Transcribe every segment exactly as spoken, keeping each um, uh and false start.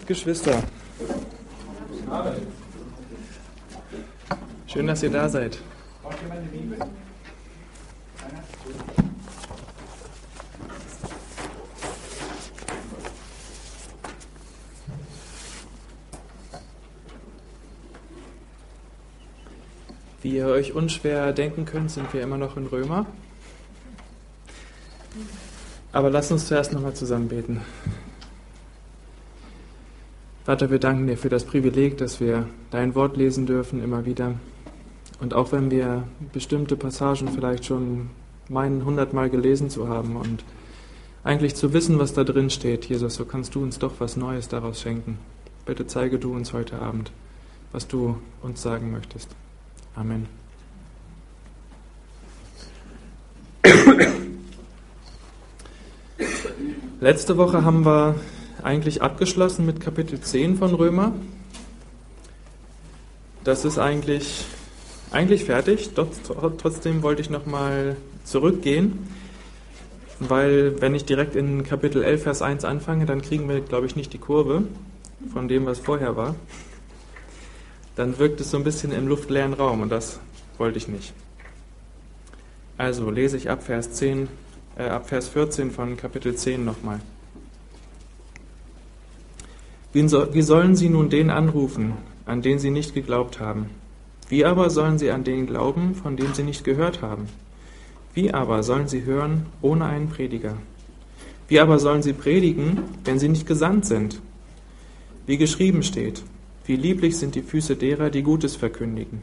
Geschwister. Schön, dass ihr da seid. Wie ihr euch unschwer denken könnt, sind wir immer noch in Römer. Aber lasst uns zuerst nochmal zusammen beten. Vater, wir danken dir für das Privileg, dass wir dein Wort lesen dürfen, immer wieder. Und auch wenn wir bestimmte Passagen vielleicht schon meinen, hundertmal gelesen zu haben und eigentlich zu wissen, was da drin steht, Jesus, so kannst du uns doch was Neues daraus schenken. Bitte zeige du uns heute Abend, was du uns sagen möchtest. Amen. Letzte Woche haben wir eigentlich abgeschlossen mit Kapitel zehn von Römer. Das ist eigentlich, eigentlich fertig, doch trotzdem wollte ich nochmal zurückgehen, weil wenn ich direkt in Kapitel elf, Vers eins anfange, dann kriegen wir, glaube ich, nicht die Kurve von dem, was vorher war. Dann wirkt es so ein bisschen im luftleeren Raum und das wollte ich nicht. Also lese ich ab Vers zehn, äh, ab Vers vierzehn von Kapitel zehn nochmal. Wie, so, wie sollen sie nun den anrufen, an den sie nicht geglaubt haben? Wie aber sollen sie an den glauben, von dem sie nicht gehört haben? Wie aber sollen sie hören ohne einen Prediger? Wie aber sollen sie predigen, wenn sie nicht gesandt sind? Wie geschrieben steht: Wie lieblich sind die Füße derer, die Gutes verkündigen.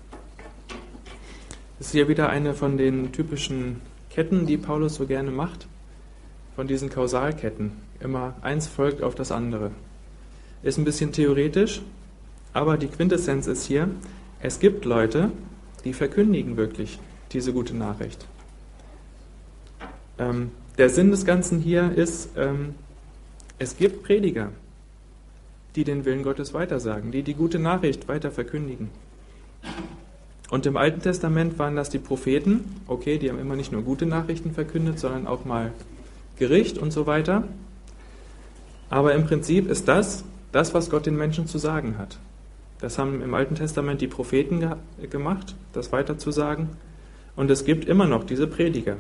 Das ist hier wieder eine von den typischen Ketten, die Paulus so gerne macht, von diesen Kausalketten. Immer eins folgt auf das andere. Ist ein bisschen theoretisch, aber die Quintessenz ist hier: Es gibt Leute, die verkündigen wirklich diese gute Nachricht. Ähm, der Sinn des Ganzen hier ist, ähm, es gibt Prediger, die den Willen Gottes weitersagen, die die gute Nachricht weiter verkündigen. Und im Alten Testament waren das die Propheten, okay, die haben immer nicht nur gute Nachrichten verkündet, sondern auch mal Gericht und so weiter. Aber im Prinzip ist das, das, was Gott den Menschen zu sagen hat. Das haben im Alten Testament die Propheten ge- gemacht, das weiterzusagen. Und es gibt immer noch diese Prediger.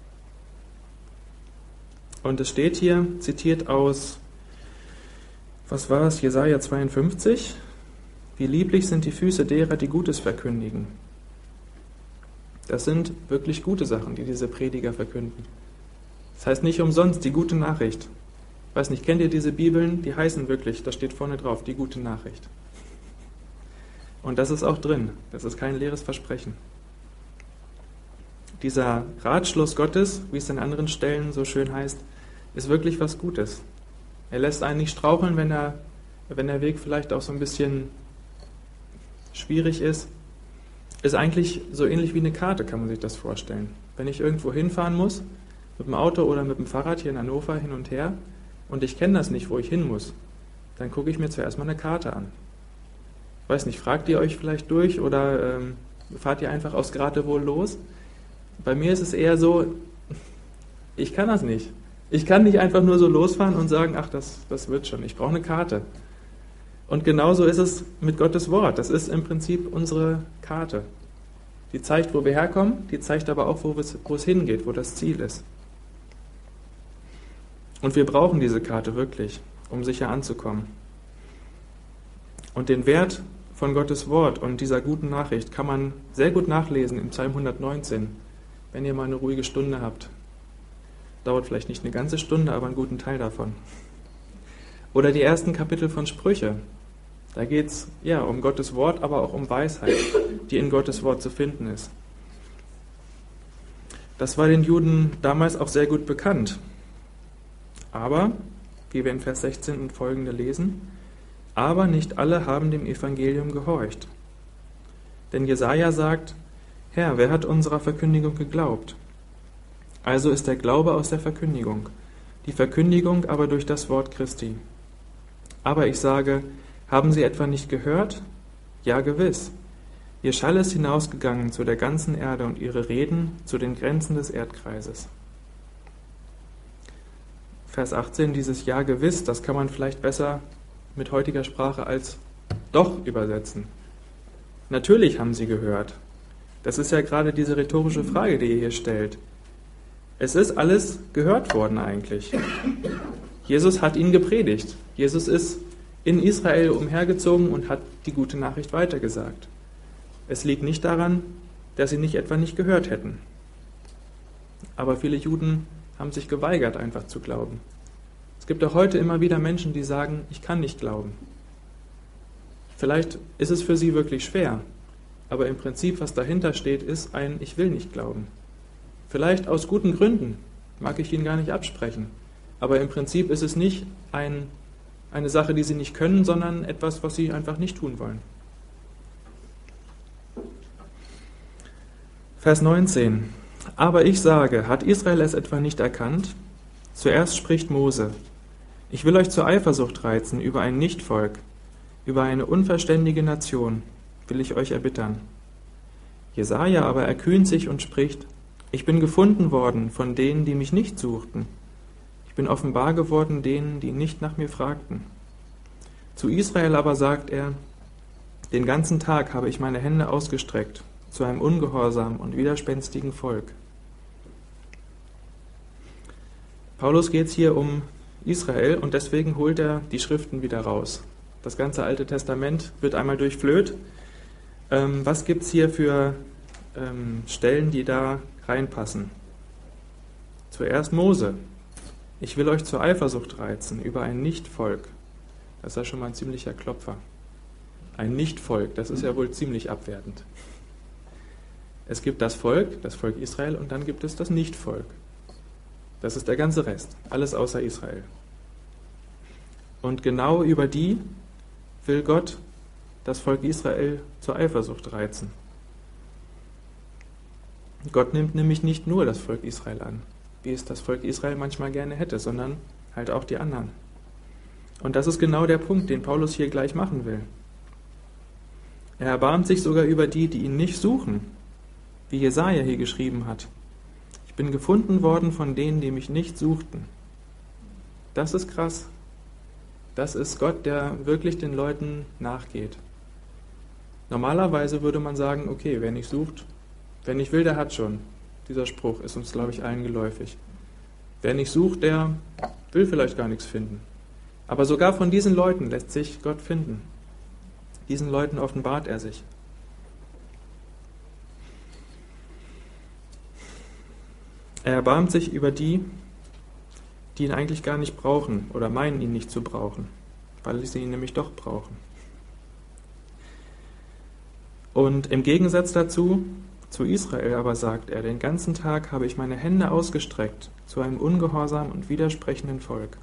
Und es steht hier, zitiert aus, was war es, Jesaja zweiundfünfzig? Wie lieblich sind die Füße derer, die Gutes verkündigen. Das sind wirklich gute Sachen, die diese Prediger verkünden. Das heißt nicht umsonst die gute Nachricht. Ich weiß nicht, kennt ihr diese Bibeln? Die heißen wirklich, da steht vorne drauf, die gute Nachricht. Und das ist auch drin. Das ist kein leeres Versprechen. Dieser Ratschluss Gottes, wie es an anderen Stellen so schön heißt, ist wirklich was Gutes. Er lässt einen nicht straucheln, wenn, er, wenn der Weg vielleicht auch so ein bisschen schwierig ist. Ist eigentlich so ähnlich wie eine Karte, kann man sich das vorstellen. Wenn ich irgendwo hinfahren muss, mit dem Auto oder mit dem Fahrrad hier in Hannover hin und her, und ich kenne das nicht, wo ich hin muss, dann gucke ich mir zuerst mal eine Karte an. Ich weiß nicht, fragt ihr euch vielleicht durch oder ähm, fahrt ihr einfach aus Geratewohl los? Bei mir ist es eher so, ich kann das nicht. Ich kann nicht einfach nur so losfahren und sagen, ach, das, das wird schon, ich brauche eine Karte. Und genauso ist es mit Gottes Wort. Das ist im Prinzip unsere Karte. Die zeigt, wo wir herkommen, die zeigt aber auch, wo es, wo es hingeht, wo das Ziel ist. Und wir brauchen diese Karte wirklich, um sicher anzukommen. Und den Wert von Gottes Wort und dieser guten Nachricht kann man sehr gut nachlesen im Psalm hundertneunzehn, wenn ihr mal eine ruhige Stunde habt. Dauert vielleicht nicht eine ganze Stunde, aber einen guten Teil davon. Oder die ersten Kapitel von Sprüche. Da geht es ja um Gottes Wort, aber auch um Weisheit, die in Gottes Wort zu finden ist. Das war den Juden damals auch sehr gut bekannt. Aber, wie wir in Vers sechzehn und folgende lesen, aber nicht alle haben dem Evangelium gehorcht. Denn Jesaja sagt: Herr, wer hat unserer Verkündigung geglaubt? Also ist der Glaube aus der Verkündigung, die Verkündigung aber durch das Wort Christi. Aber ich sage, haben Sie etwa nicht gehört? Ja, gewiss. Ihr Schall ist hinausgegangen zu der ganzen Erde und Ihre Reden zu den Grenzen des Erdkreises. Vers achtzehn, dieses Ja gewiss, das kann man vielleicht besser mit heutiger Sprache als doch übersetzen. Natürlich haben sie gehört. Das ist ja gerade diese rhetorische Frage, die ihr hier stellt. Es ist alles gehört worden eigentlich. Jesus hat ihnen gepredigt. Jesus ist in Israel umhergezogen und hat die gute Nachricht weitergesagt. Es liegt nicht daran, dass sie nicht etwa nicht gehört hätten. Aber viele Juden haben sich geweigert, einfach zu glauben. Es gibt auch heute immer wieder Menschen, die sagen, ich kann nicht glauben. Vielleicht ist es für sie wirklich schwer, aber im Prinzip, was dahinter steht, ist ein Ich will nicht glauben. Vielleicht aus guten Gründen, mag ich Ihnen gar nicht absprechen, aber im Prinzip ist es nicht ein, eine Sache, die Sie nicht können, sondern etwas, was Sie einfach nicht tun wollen. Vers neunzehn. Aber ich sage, hat Israel es etwa nicht erkannt? Zuerst spricht Mose, ich will euch zur Eifersucht reizen über ein Nichtvolk, über eine unverständige Nation will ich euch erbittern. Jesaja aber erkühnt sich und spricht, ich bin gefunden worden von denen, die mich nicht suchten. Ich bin offenbar geworden denen, die nicht nach mir fragten. Zu Israel aber sagt er, den ganzen Tag habe ich meine Hände ausgestreckt zu einem ungehorsamen und widerspenstigen Volk. Paulus geht es hier um Israel und deswegen holt er die Schriften wieder raus. Das ganze Alte Testament wird einmal durchflöht. Ähm, was gibt es hier für ähm, Stellen, die da reinpassen? Zuerst Mose. Ich will euch zur Eifersucht reizen über ein Nichtvolk. Das ist ja schon mal ein ziemlicher Klopfer. Ein Nichtvolk, das ist ja wohl ziemlich abwertend. Es gibt das Volk, das Volk Israel, und dann gibt es das Nichtvolk. Das ist der ganze Rest, alles außer Israel. Und genau über die will Gott das Volk Israel zur Eifersucht reizen. Gott nimmt nämlich nicht nur das Volk Israel an, wie es das Volk Israel manchmal gerne hätte, sondern halt auch die anderen. Und das ist genau der Punkt, den Paulus hier gleich machen will. Er erbarmt sich sogar über die, die ihn nicht suchen, wie Jesaja hier geschrieben hat. Ich bin gefunden worden von denen, die mich nicht suchten. Das ist krass. Das ist Gott, der wirklich den Leuten nachgeht. Normalerweise würde man sagen, okay, wer nicht sucht, wer nicht will, der hat schon. Dieser Spruch ist uns, glaube ich, allen geläufig. Wer nicht sucht, der will vielleicht gar nichts finden. Aber sogar von diesen Leuten lässt sich Gott finden. Diesen Leuten offenbart er sich. Er erbarmt sich über die, die ihn eigentlich gar nicht brauchen oder meinen, ihn nicht zu brauchen, weil sie ihn nämlich doch brauchen. Und im Gegensatz dazu, zu Israel aber sagt er, den ganzen Tag habe ich meine Hände ausgestreckt zu einem ungehorsamen und widersprechenden Volk.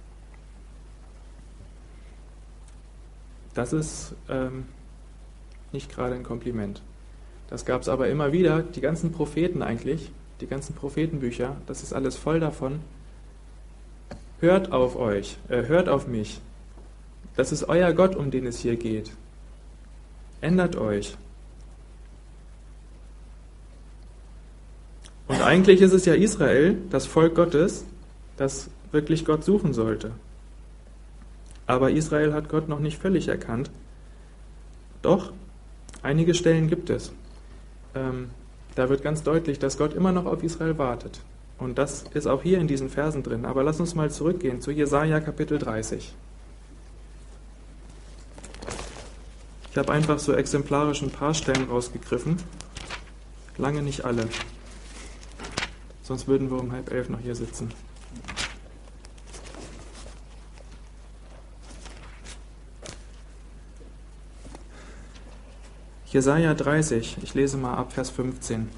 Das ist ähm, nicht gerade ein Kompliment. Das gab es aber immer wieder, die ganzen Propheten eigentlich, die ganzen Prophetenbücher, das ist alles voll davon. Hört auf euch, äh, hört auf mich. Das ist euer Gott, um den es hier geht. Ändert euch. Und eigentlich ist es ja Israel, das Volk Gottes, das wirklich Gott suchen sollte. Aber Israel hat Gott noch nicht völlig erkannt. Doch, einige Stellen gibt es. Ähm, da wird ganz deutlich, dass Gott immer noch auf Israel wartet. Und das ist auch hier in diesen Versen drin. Aber lass uns mal zurückgehen zu Jesaja Kapitel dreißig. Ich habe einfach so exemplarisch ein paar Stellen rausgegriffen. Lange nicht alle. Sonst würden wir um halb elf noch hier sitzen. Jesaja dreißig, ich lese mal ab Vers fünfzehn.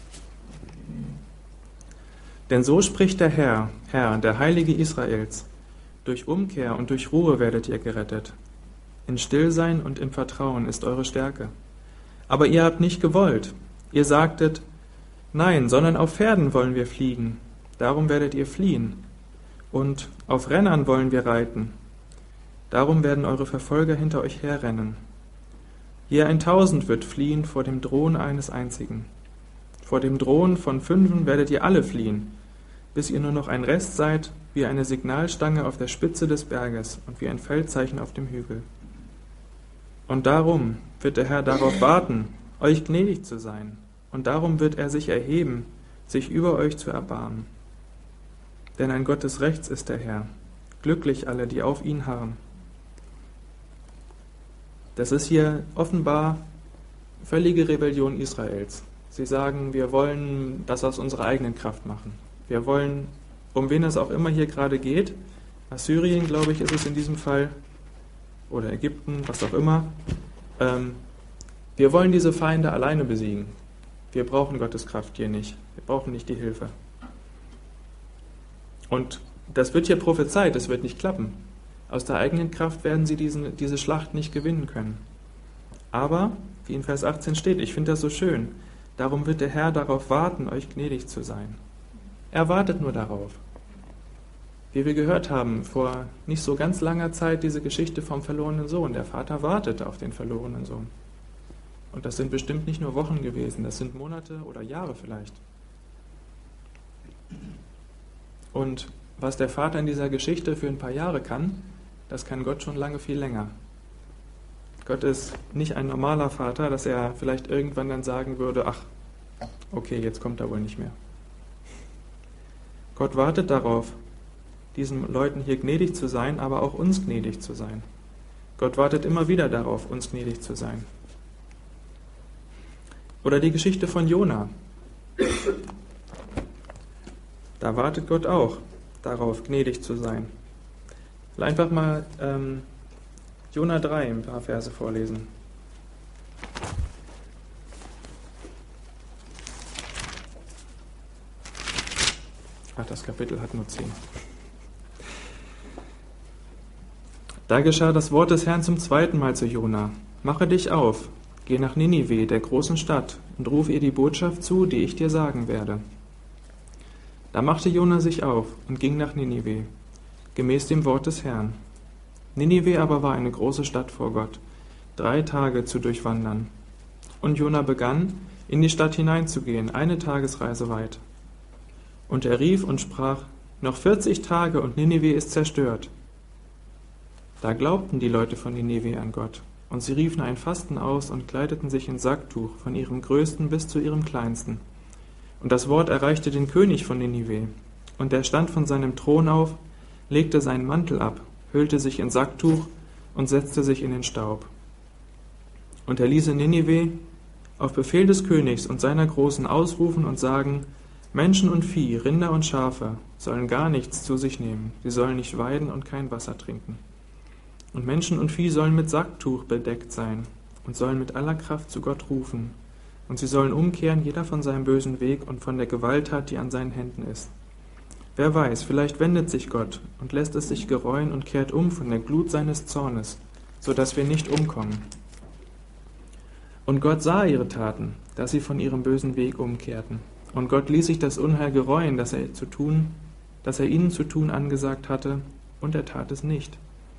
Denn so spricht der Herr, Herr, der Heilige Israels, durch Umkehr und durch Ruhe werdet ihr gerettet. In Stillsein und im Vertrauen ist eure Stärke. Aber ihr habt nicht gewollt. Ihr sagtet, nein, sondern auf Pferden wollen wir fliegen. Darum werdet ihr fliehen. Und auf Rennern wollen wir reiten. Darum werden eure Verfolger hinter euch herrennen. Je ein Tausend wird fliehen vor dem Drohen eines einzigen. Vor dem Drohen von Fünfen werdet ihr alle fliehen, bis ihr nur noch ein Rest seid wie eine Signalstange auf der Spitze des Berges und wie ein Feldzeichen auf dem Hügel. Und darum wird der Herr darauf warten, euch gnädig zu sein, und darum wird er sich erheben, sich über euch zu erbarmen. Denn ein Gott des Rechts ist der Herr, glücklich alle, die auf ihn harren. Das ist hier offenbar völlige Rebellion Israels. Sie sagen, wir wollen das aus unserer eigenen Kraft machen. Wir wollen, um wen es auch immer hier gerade geht, Assyrien, glaube ich, ist es in diesem Fall, oder Ägypten, was auch immer, ähm, wir wollen diese Feinde alleine besiegen. Wir brauchen Gottes Kraft hier nicht. Wir brauchen nicht die Hilfe. Und das wird hier prophezeit, das wird nicht klappen. Aus der eigenen Kraft werden sie diesen, diese Schlacht nicht gewinnen können. Aber, wie in Vers achtzehn steht, ich finde das so schön, darum wird der Herr darauf warten, euch gnädig zu sein. Er wartet nur darauf. Wie wir gehört haben, vor nicht so ganz langer Zeit diese Geschichte vom verlorenen Sohn. Der Vater wartet auf den verlorenen Sohn. Und das sind bestimmt nicht nur Wochen gewesen, das sind Monate oder Jahre vielleicht. Und was der Vater in dieser Geschichte für ein paar Jahre kann, das kann Gott schon lange viel länger. Gott ist nicht ein normaler Vater, dass er vielleicht irgendwann dann sagen würde, ach, okay, jetzt kommt er wohl nicht mehr. Gott wartet darauf, diesen Leuten hier gnädig zu sein, aber auch uns gnädig zu sein. Gott wartet immer wieder darauf, uns gnädig zu sein. Oder die Geschichte von Jona. Da wartet Gott auch darauf, gnädig zu sein. Ich will einfach mal ähm, Jona drei ein paar Verse vorlesen. Ach, das Kapitel hat nur zehn. Da geschah das Wort des Herrn zum zweiten Mal zu Jona. Mache dich auf, geh nach Ninive, der großen Stadt, und ruf ihr die Botschaft zu, die ich dir sagen werde. Da machte Jona sich auf und ging nach Ninive, gemäß dem Wort des Herrn. Ninive aber war eine große Stadt vor Gott, drei Tage zu durchwandern. Und Jona begann, in die Stadt hineinzugehen, eine Tagesreise weit. Und er rief und sprach, noch vierzig Tage und Ninive ist zerstört. Da glaubten die Leute von Ninive an Gott, und sie riefen ein Fasten aus und kleideten sich in Sacktuch, von ihrem Größten bis zu ihrem Kleinsten. Und das Wort erreichte den König von Ninive, und er stand von seinem Thron auf, legte seinen Mantel ab, hüllte sich in Sacktuch und setzte sich in den Staub. Und er ließ in Ninive auf Befehl des Königs und seiner Großen ausrufen und sagen, Menschen und Vieh, Rinder und Schafe sollen gar nichts zu sich nehmen, sie sollen nicht weiden und kein Wasser trinken. Und Menschen und Vieh sollen mit Sacktuch bedeckt sein und sollen mit aller Kraft zu Gott rufen. Und sie sollen umkehren, jeder von seinem bösen Weg und von der Gewalttat, die an seinen Händen ist. Wer weiß, vielleicht wendet sich Gott und lässt es sich gereuen und kehrt um von der Glut seines Zornes, so dass wir nicht umkommen. Und Gott sah ihre Taten, dass sie von ihrem bösen Weg umkehrten. Und Gott ließ sich das Unheil gereuen, das er zu tun, das er ihnen zu tun angesagt hatte, und er tat es nicht.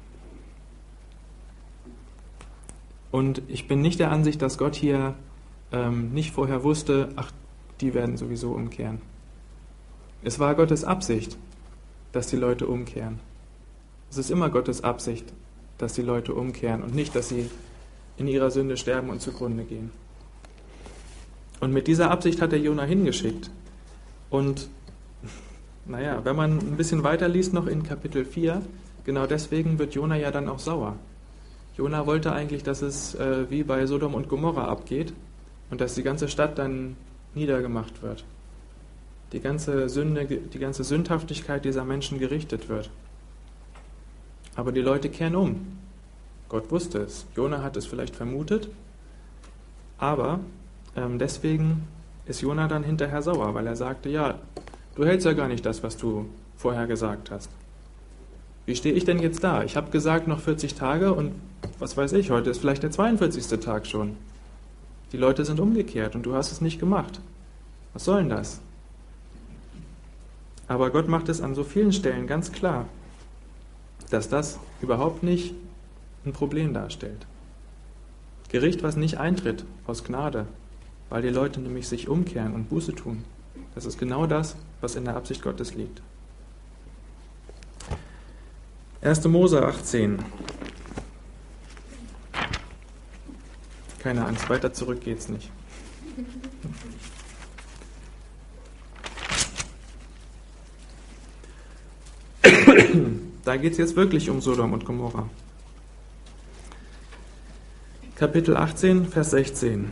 Und ich bin nicht der Ansicht, dass Gott hier ähm, nicht vorher wusste, ach, die werden sowieso umkehren. Es war Gottes Absicht, dass die Leute umkehren. Es ist immer Gottes Absicht, dass die Leute umkehren und nicht, dass sie in ihrer Sünde sterben und zugrunde gehen. Und mit dieser Absicht hat er Jona hingeschickt. Und naja, wenn man ein bisschen weiter liest noch in Kapitel vier, genau deswegen wird Jona ja dann auch sauer. Jona wollte eigentlich, dass es äh, wie bei Sodom und Gomorra abgeht und dass die ganze Stadt dann niedergemacht wird. Die ganze Sünde, die ganze Sündhaftigkeit dieser Menschen gerichtet wird. Aber die Leute kehren um. Gott wusste es. Jona hat es vielleicht vermutet, aber ähm, deswegen ist Jona dann hinterher sauer, weil er sagte, ja, du hältst ja gar nicht das, was du vorher gesagt hast. Wie stehe ich denn jetzt da? Ich habe gesagt, noch vierzig Tage und was weiß ich, heute ist vielleicht der zweiundvierzigste Tag schon. Die Leute sind umgekehrt und du hast es nicht gemacht. Was soll denn das? Aber Gott macht es an so vielen Stellen ganz klar, dass das überhaupt nicht ein Problem darstellt. Gericht, was nicht eintritt aus Gnade, weil die Leute nämlich sich umkehren und Buße tun. Das ist genau das, was in der Absicht Gottes liegt. erster Mose achtzehn. Keine Angst, weiter zurück geht's nicht. Da geht es jetzt wirklich um Sodom und Gomorra. Kapitel achtzehn, Vers sechzehn.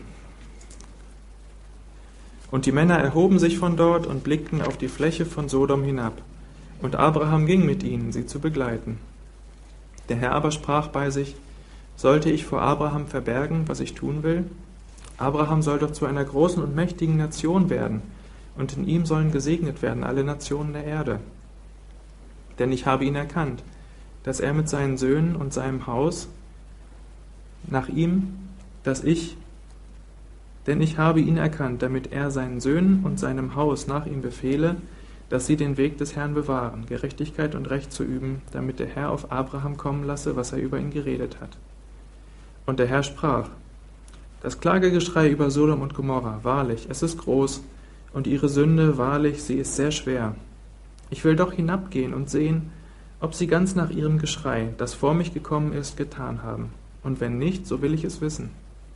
Und die Männer erhoben sich von dort und blickten auf die Fläche von Sodom hinab. Und Abraham ging mit ihnen, sie zu begleiten. Der Herr aber sprach bei sich: Sollte ich vor Abraham verbergen, was ich tun will? Abraham soll doch zu einer großen und mächtigen Nation werden, und in ihm sollen gesegnet werden alle Nationen der Erde. Denn ich habe ihn erkannt, dass er mit seinen Söhnen und seinem Haus nach ihm, dass ich, denn ich habe ihn erkannt, damit er seinen Söhnen und seinem Haus nach ihm befehle, dass sie den Weg des Herrn bewahren, Gerechtigkeit und Recht zu üben, damit der Herr auf Abraham kommen lasse, was er über ihn geredet hat. Und der Herr sprach: Das Klagegeschrei über Sodom und Gomorra, wahrlich, es ist groß, und ihre Sünde, wahrlich, sie ist sehr schwer. Ich will doch hinabgehen und sehen, ob sie ganz nach ihrem Geschrei, das vor mich gekommen ist, getan haben. Und wenn nicht, so will ich es wissen.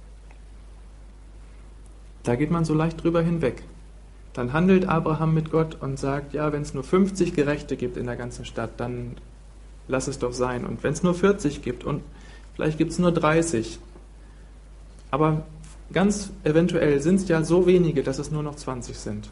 Da geht man so leicht drüber hinweg. Dann handelt Abraham mit Gott und sagt, ja, wenn es nur fünfzig Gerechte gibt in der ganzen Stadt, dann lass es doch sein. Und wenn es nur vierzig gibt und vielleicht gibt es nur dreißig. Aber ganz eventuell sind es ja so wenige, dass es nur noch zwanzig sind.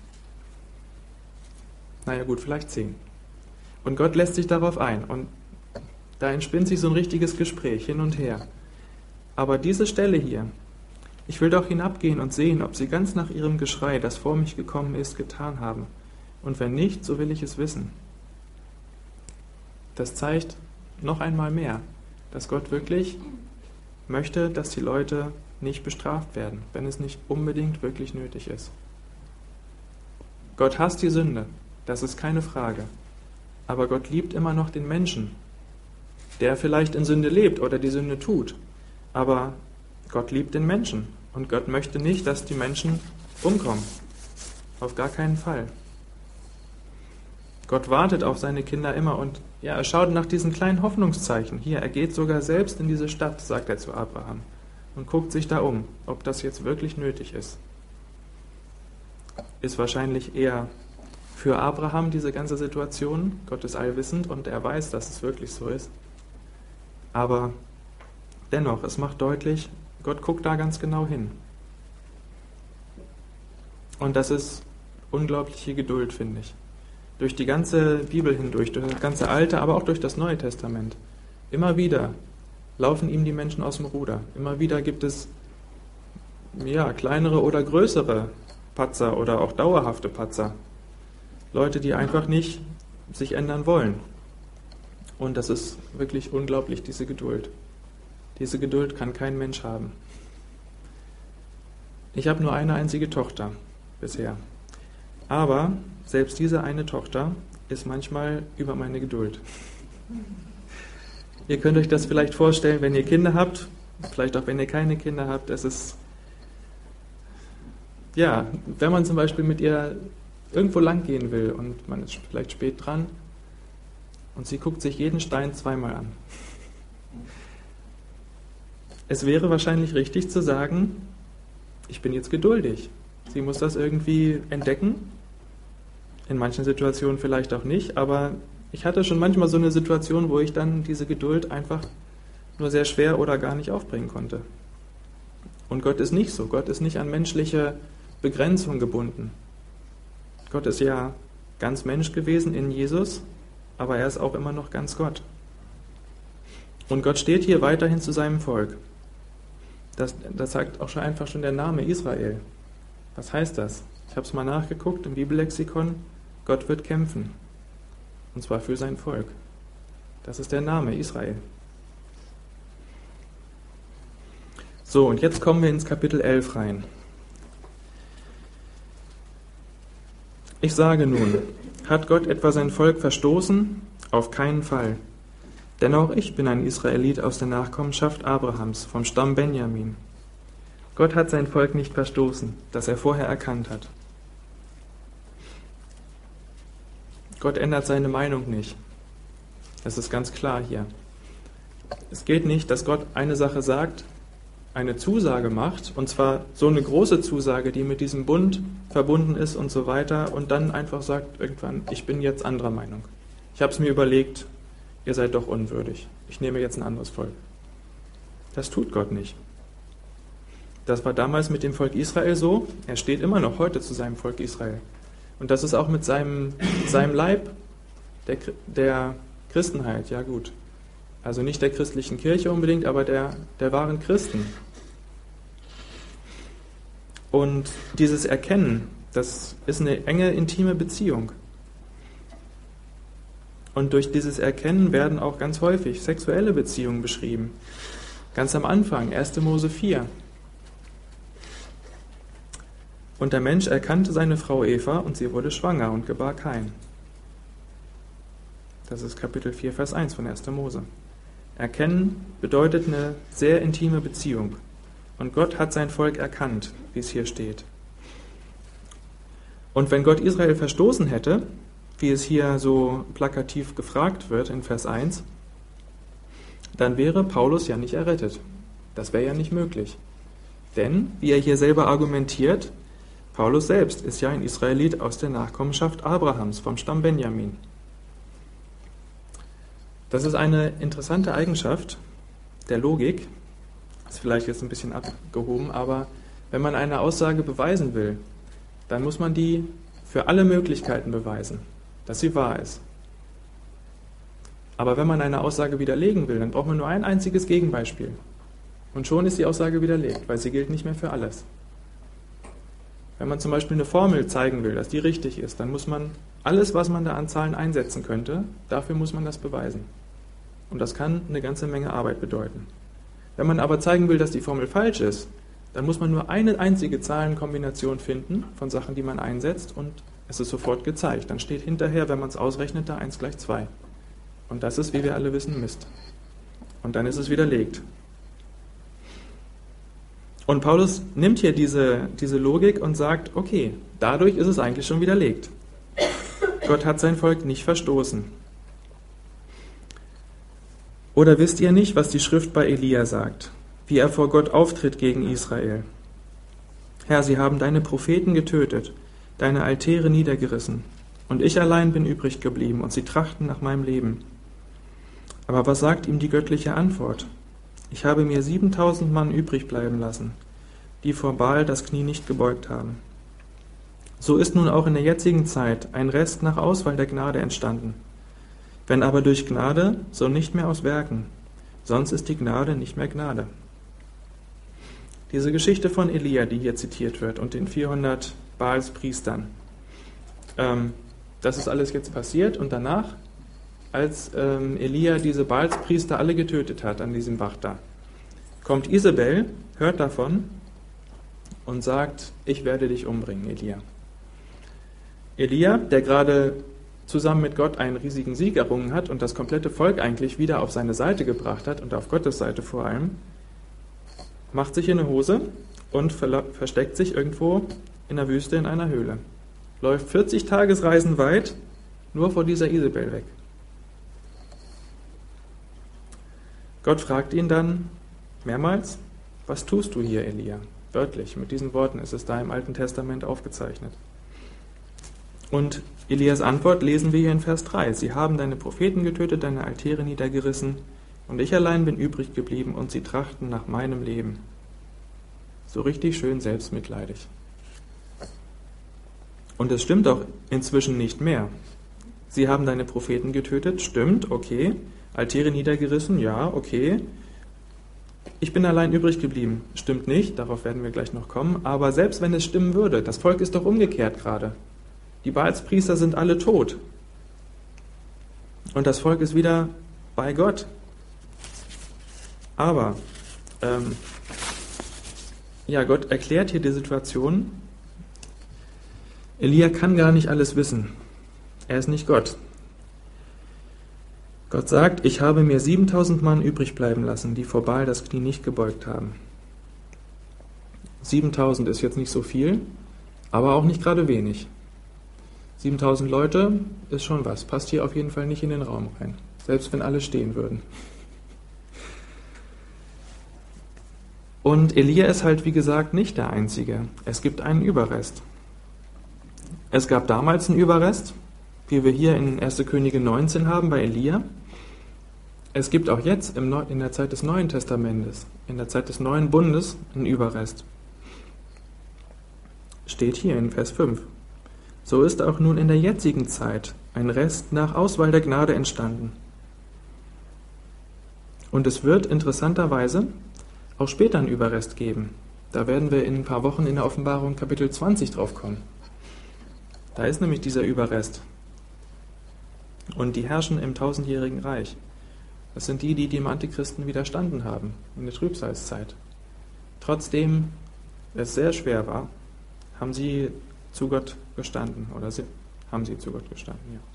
Naja gut, vielleicht zehn. Und Gott lässt sich darauf ein. Und da entspinnt sich so ein richtiges Gespräch hin und her. Aber diese Stelle hier: Ich will doch hinabgehen und sehen, ob sie ganz nach ihrem Geschrei, das vor mich gekommen ist, getan haben. Und wenn nicht, so will ich es wissen. Das zeigt noch einmal mehr, dass Gott wirklich möchte, dass die Leute nicht bestraft werden, wenn es nicht unbedingt wirklich nötig ist. Gott hasst die Sünde, das ist keine Frage. Aber Gott liebt immer noch den Menschen, der vielleicht in Sünde lebt oder die Sünde tut. Aber Gott liebt den Menschen und Gott möchte nicht, dass die Menschen umkommen. Auf gar keinen Fall. Gott wartet auf seine Kinder immer und ja, er schaut nach diesen kleinen Hoffnungszeichen. Hier, er geht sogar selbst in diese Stadt, sagt er zu Abraham, und guckt sich da um, ob das jetzt wirklich nötig ist. Ist wahrscheinlich eher für Abraham diese ganze Situation. Gott ist allwissend und er weiß, dass es wirklich so ist. Aber dennoch, es macht deutlich, Gott guckt da ganz genau hin. Und das ist unglaubliche Geduld, finde ich. Durch die ganze Bibel hindurch, durch das ganze Alte, aber auch durch das Neue Testament. Immer wieder laufen ihm die Menschen aus dem Ruder. Immer wieder gibt es ja, kleinere oder größere Patzer oder auch dauerhafte Patzer. Leute, die einfach nicht sich ändern wollen. Und das ist wirklich unglaublich, diese Geduld. Diese Geduld kann kein Mensch haben. Ich habe nur eine einzige Tochter bisher. Aber selbst diese eine Tochter ist manchmal über meine Geduld. Ihr könnt euch das vielleicht vorstellen, wenn ihr Kinder habt, vielleicht auch wenn ihr keine Kinder habt. Es ist, ja, wenn man zum Beispiel mit ihr irgendwo lang gehen will und man ist vielleicht spät dran und sie guckt sich jeden Stein zweimal an. Es wäre wahrscheinlich richtig zu sagen, ich bin jetzt geduldig. Sie muss das irgendwie entdecken. In manchen Situationen vielleicht auch nicht, aber ich hatte schon manchmal so eine Situation, wo ich dann diese Geduld einfach nur sehr schwer oder gar nicht aufbringen konnte. Und Gott ist nicht so. Gott ist nicht an menschliche Begrenzung gebunden. Gott ist ja ganz Mensch gewesen in Jesus, aber er ist auch immer noch ganz Gott. Und Gott steht hier weiterhin zu seinem Volk. Das, das sagt auch schon einfach schon der Name Israel. Was heißt das? Ich habe es mal nachgeguckt im Bibellexikon. Gott wird kämpfen. Und zwar für sein Volk. Das ist der Name Israel. So, und jetzt kommen wir ins Kapitel elf rein. Ich sage nun, hat Gott etwa sein Volk verstoßen? Auf keinen Fall. Denn auch ich bin ein Israelit aus der Nachkommenschaft Abrahams, vom Stamm Benjamin. Gott hat sein Volk nicht verstoßen, das er vorher erkannt hat. Gott ändert seine Meinung nicht. Das ist ganz klar hier. Es gilt nicht, dass Gott eine Sache sagt, eine Zusage macht, und zwar so eine große Zusage, die mit diesem Bund verbunden ist und so weiter, und dann einfach sagt irgendwann, ich bin jetzt anderer Meinung. Ich habe es mir überlegt, ihr seid doch unwürdig. Ich nehme jetzt ein anderes Volk. Das tut Gott nicht. Das war damals mit dem Volk Israel so. Er steht immer noch heute zu seinem Volk Israel. Und das ist auch mit seinem, seinem Leib der, der Christenheit, ja gut. Also nicht der christlichen Kirche unbedingt, aber der, der wahren Christen. Und dieses Erkennen, das ist eine enge, intime Beziehung. Und durch dieses Erkennen werden auch ganz häufig sexuelle Beziehungen beschrieben. Ganz am Anfang, erster Mose vier. Und der Mensch erkannte seine Frau Eva, und sie wurde schwanger und gebar Kain. Das ist Kapitel vier, Vers eins von erster Mose. Erkennen bedeutet eine sehr intime Beziehung. Und Gott hat sein Volk erkannt, wie es hier steht. Und wenn Gott Israel verstoßen hätte, wie es hier so plakativ gefragt wird in Vers eins, dann wäre Paulus ja nicht errettet. Das wäre ja nicht möglich. Denn, wie er hier selber argumentiert, Paulus selbst ist ja ein Israelit aus der Nachkommenschaft Abrahams, vom Stamm Benjamin. Das ist eine interessante Eigenschaft der Logik, ist vielleicht jetzt ein bisschen abgehoben, aber wenn man eine Aussage beweisen will, dann muss man die für alle Möglichkeiten beweisen, dass sie wahr ist. Aber wenn man eine Aussage widerlegen will, dann braucht man nur ein einziges Gegenbeispiel. Und schon ist die Aussage widerlegt, weil sie gilt nicht mehr für alles. Wenn man zum Beispiel eine Formel zeigen will, dass die richtig ist, dann muss man alles, was man da an Zahlen einsetzen könnte, dafür muss man das beweisen. Und das kann eine ganze Menge Arbeit bedeuten. Wenn man aber zeigen will, dass die Formel falsch ist, dann muss man nur eine einzige Zahlenkombination finden von Sachen, die man einsetzt, und es ist sofort gezeigt. Dann steht hinterher, wenn man es ausrechnet, da eins gleich zwei. Und das ist, wie wir alle wissen, Mist. Und dann ist es widerlegt. Und Paulus nimmt hier diese, diese Logik und sagt, okay, dadurch ist es eigentlich schon widerlegt. Gott hat sein Volk nicht verstoßen. Oder wisst ihr nicht, was die Schrift bei Elia sagt, wie er vor Gott auftritt gegen Israel? Herr, sie haben deine Propheten getötet, deine Altäre niedergerissen, und ich allein bin übrig geblieben, und sie trachten nach meinem Leben. Aber was sagt ihm die göttliche Antwort? Ich habe mir siebentausend Mann übrig bleiben lassen, die vor Baal das Knie nicht gebeugt haben. So ist nun auch in der jetzigen Zeit ein Rest nach Auswahl der Gnade entstanden. Wenn aber durch Gnade, so nicht mehr aus Werken, sonst ist die Gnade nicht mehr Gnade. Diese Geschichte von Elia, die hier zitiert wird, und den vierhundert Baalspriestern, ähm, das ist alles jetzt passiert, und danach, als ähm, Elia diese Baalspriester alle getötet hat an diesem Bach da, kommt Isabel, hört davon und sagt, ich werde dich umbringen, Elia. Elia, der gerade zusammen mit Gott einen riesigen Sieg errungen hat und das komplette Volk eigentlich wieder auf seine Seite gebracht hat und auf Gottes Seite vor allem, macht sich in eine Hose und versteckt sich irgendwo in der Wüste in einer Höhle. Läuft vierzig Tagesreisen weit, nur vor dieser Isabel weg. Gott fragt ihn dann mehrmals, was tust du hier, Elia? Wörtlich, mit diesen Worten ist es da im Alten Testament aufgezeichnet. Und Elias Antwort lesen wir hier in Vers drei. Sie haben deine Propheten getötet, deine Altäre niedergerissen, und ich allein bin übrig geblieben, und sie trachten nach meinem Leben. So richtig schön selbstmitleidig. Und es stimmt auch inzwischen nicht mehr. Sie haben deine Propheten getötet, stimmt, okay. Altäre niedergerissen, ja, okay. Ich bin allein übrig geblieben, stimmt nicht, darauf werden wir gleich noch kommen. Aber selbst wenn es stimmen würde, das Volk ist doch umgekehrt gerade. Die Baalspriester sind alle tot. Und das Volk ist wieder bei Gott. Aber, ähm, ja, Gott erklärt hier die Situation. Elia kann gar nicht alles wissen. Er ist nicht Gott. Gott sagt, ich habe mir siebentausend Mann übrig bleiben lassen, die vor Baal das Knie nicht gebeugt haben. siebentausend ist jetzt nicht so viel, aber auch nicht gerade wenig. siebentausend Leute ist schon was, passt hier auf jeden Fall nicht in den Raum rein. selbst wenn alle stehen würden. Und Elia ist halt, wie gesagt, nicht der Einzige. Es gibt einen Überrest. Es gab damals einen Überrest, wie wir hier in erster Könige neunzehn haben bei Elia. Es gibt auch jetzt im Neu- in der Zeit des Neuen Testamentes, in der Zeit des Neuen Bundes, einen Überrest. Steht hier in Vers fünf. So ist auch nun in der jetzigen Zeit ein Rest nach Auswahl der Gnade entstanden. Und es wird interessanterweise auch später einen Überrest geben. Da werden wir in ein paar Wochen in der Offenbarung Kapitel zwanzig drauf kommen. Da ist nämlich dieser Überrest. Und die herrschen im tausendjährigen Reich. Das sind die, die dem Antichristen widerstanden haben in der Trübsalzeit. Trotzdem es sehr schwer war, haben sie zu Gott gestanden. Oder sie, haben sie zu Gott gestanden, ja.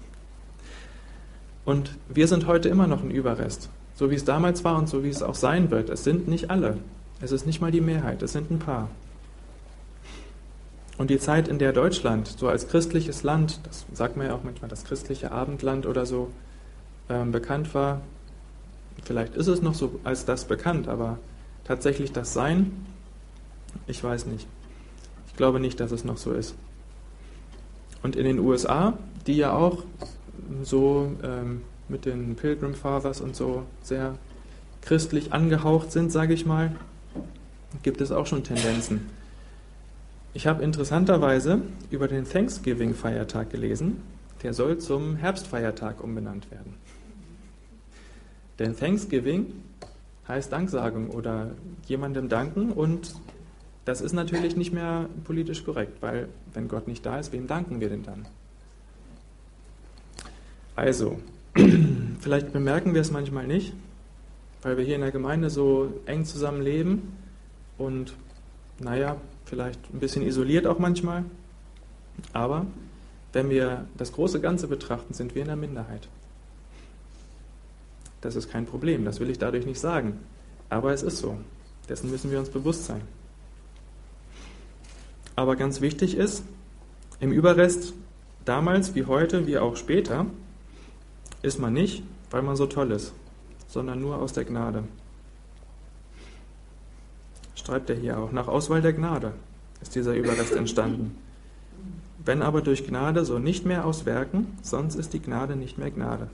Und wir sind heute immer noch ein Überrest. So wie es damals war und so wie es auch sein wird. Es sind nicht alle. Es ist nicht mal die Mehrheit. Es sind ein paar. Und die Zeit, in der Deutschland so als christliches Land, das sagt man ja auch manchmal, das christliche Abendland oder so, ähm, bekannt war, vielleicht ist es noch so als das bekannt, aber tatsächlich das Sein, ich weiß nicht. Ich glaube nicht, dass es noch so ist. Und in den U S A, die ja auch so ähm, mit den Pilgrim Fathers und so sehr christlich angehaucht sind, sage ich mal, gibt es auch schon Tendenzen. Ich habe interessanterweise über den Thanksgiving-Feiertag gelesen, der soll zum Herbstfeiertag umbenannt werden. Denn Thanksgiving heißt Danksagung oder jemandem danken und das ist natürlich nicht mehr politisch korrekt, weil wenn Gott nicht da ist, wem danken wir denn dann? Also, vielleicht bemerken wir es manchmal nicht, weil wir hier in der Gemeinde so eng zusammen leben und, naja, vielleicht ein bisschen isoliert auch manchmal. Aber wenn wir das große Ganze betrachten, sind wir in der Minderheit. Das ist kein Problem, das will ich dadurch nicht sagen. Aber es ist so. Dessen müssen wir uns bewusst sein. Aber ganz wichtig ist, im Überrest, damals wie heute, wie auch später, ist man nicht, weil man so toll ist, sondern nur aus der Gnade. Schreibt er hier auch, nach Auswahl der Gnade ist dieser Überrest entstanden. Wenn aber durch Gnade, so nicht mehr aus Werken, sonst ist die Gnade nicht mehr Gnade.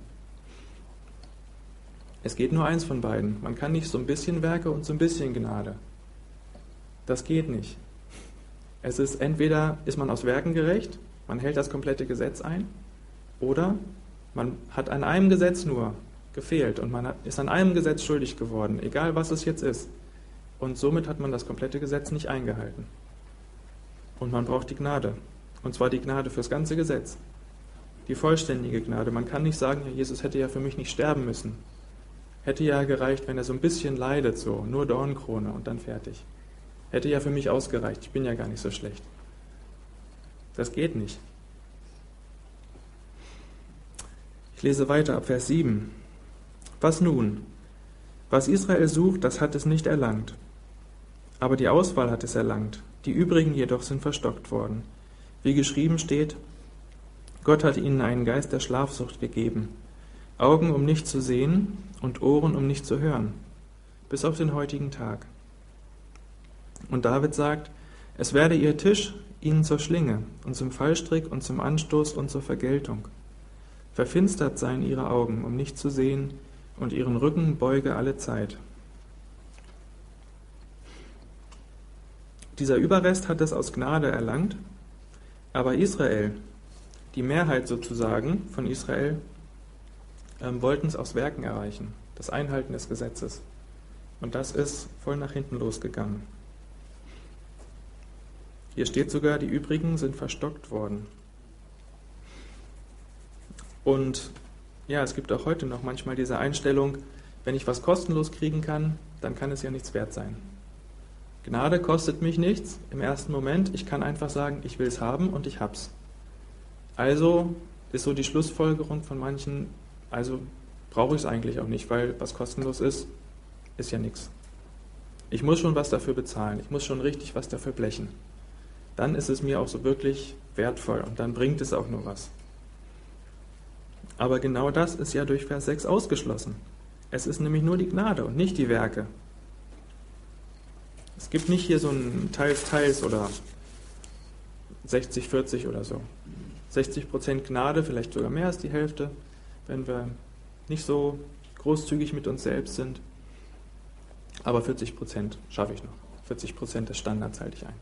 Es geht nur eins von beiden. Man kann nicht so ein bisschen Werke und so ein bisschen Gnade. Das geht nicht. Es ist entweder ist man aus Werken gerecht, man hält das komplette Gesetz ein, oder man hat an einem Gesetz nur gefehlt und man hat, ist an einem Gesetz schuldig geworden, egal was es jetzt ist. Und somit hat man das komplette Gesetz nicht eingehalten. Und man braucht die Gnade. Und zwar die Gnade fürs ganze Gesetz. Die vollständige Gnade. Man kann nicht sagen, ja, Jesus hätte ja für mich nicht sterben müssen. Hätte ja gereicht, wenn er so ein bisschen leidet, so, nur Dornenkrone und dann fertig. Hätte ja für mich ausgereicht, ich bin ja gar nicht so schlecht. Das geht nicht. Ich lese weiter ab Vers sieben. Was nun? Was Israel sucht, das hat es nicht erlangt. Aber die Auswahl hat es erlangt, die übrigen jedoch sind verstockt worden. Wie geschrieben steht, Gott hat ihnen einen Geist der Schlafsucht gegeben, Augen, um nicht zu sehen und Ohren, um nicht zu hören, bis auf den heutigen Tag. Und David sagt, es werde ihr Tisch ihnen zur Schlinge und zum Fallstrick und zum Anstoß und zur Vergeltung. Verfinstert seien ihre Augen, um nicht zu sehen, und ihren Rücken beuge alle Zeit. Dieser Überrest hat es aus Gnade erlangt, aber Israel, die Mehrheit sozusagen von Israel, ähm, wollten es aus Werken erreichen, das Einhalten des Gesetzes. Und das ist voll nach hinten losgegangen. Hier steht sogar, die übrigen sind verstockt worden. Und ja, es gibt auch heute noch manchmal diese Einstellung, wenn ich was kostenlos kriegen kann, dann kann es ja nichts wert sein. Gnade kostet mich nichts im ersten Moment. Ich kann einfach sagen, ich will es haben und ich hab's. Also ist so die Schlussfolgerung von manchen, also brauche ich es eigentlich auch nicht, weil was kostenlos ist, ist ja nichts. Ich muss schon was dafür bezahlen, ich muss schon richtig was dafür blechen. Dann ist es mir auch so wirklich wertvoll und dann bringt es auch nur was. Aber genau das ist ja durch Vers sechs ausgeschlossen. Es ist nämlich nur die Gnade und nicht die Werke. Es gibt nicht hier so ein Teils, Teils oder sechzig, vierzig oder so. sechzig Prozent Gnade, vielleicht sogar mehr als die Hälfte, wenn wir nicht so großzügig mit uns selbst sind. Aber vierzig Prozent schaffe ich noch. vierzig Prozent des Standards halte ich ein.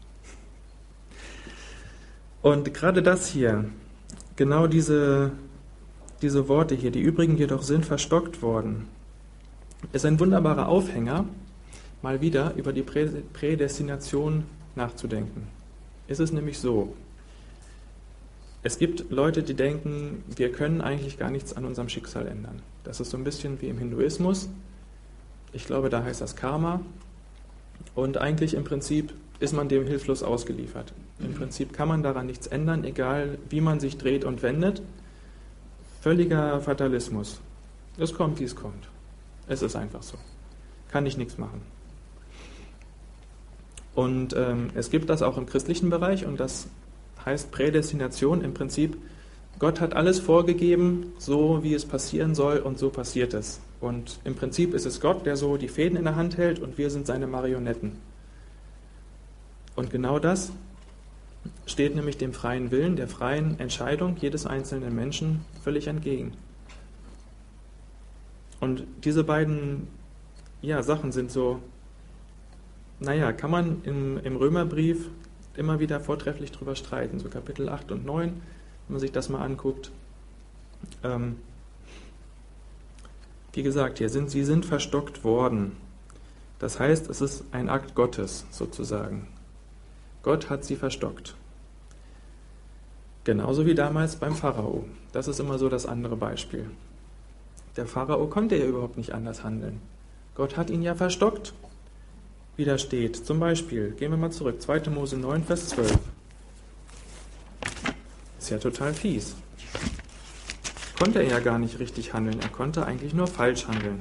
Und gerade das hier, genau diese, diese Worte hier, die übrigen jedoch sind verstockt worden, ist ein wunderbarer Aufhänger, mal wieder über die Prä- Prädestination nachzudenken. Es ist nämlich so, es gibt Leute, die denken, wir können eigentlich gar nichts an unserem Schicksal ändern. Das ist so ein bisschen wie im Hinduismus. Ich glaube, da heißt das Karma. Und eigentlich im Prinzip ist man dem hilflos ausgeliefert. Im Prinzip kann man daran nichts ändern, egal wie man sich dreht und wendet. Völliger Fatalismus. Es kommt, wie es kommt. Es ist einfach so. Kann ich nichts machen. Und ähm, es gibt das auch im christlichen Bereich und das heißt Prädestination im Prinzip. Gott hat alles vorgegeben, so wie es passieren soll und so passiert es. Und im Prinzip ist es Gott, der so die Fäden in der Hand hält und wir sind seine Marionetten. Und genau das steht nämlich dem freien Willen, der freien Entscheidung jedes einzelnen Menschen völlig entgegen. Und diese beiden ja, Sachen sind so, naja, kann man im, im Römerbrief immer wieder vortrefflich drüber streiten, so Kapitel acht und neun, wenn man sich das mal anguckt. Ähm, wie gesagt, hier sind sie sind verstockt worden. Das heißt, es ist ein Akt Gottes sozusagen. Gott hat sie verstockt. Genauso wie damals beim Pharao. Das ist immer so das andere Beispiel. Der Pharao konnte ja überhaupt nicht anders handeln. Gott hat ihn ja verstockt, wie da steht. Zum Beispiel, gehen wir mal zurück, zweiter Mose neun, Vers zwölf. Ist ja total fies. Konnte er ja gar nicht richtig handeln, er konnte eigentlich nur falsch handeln.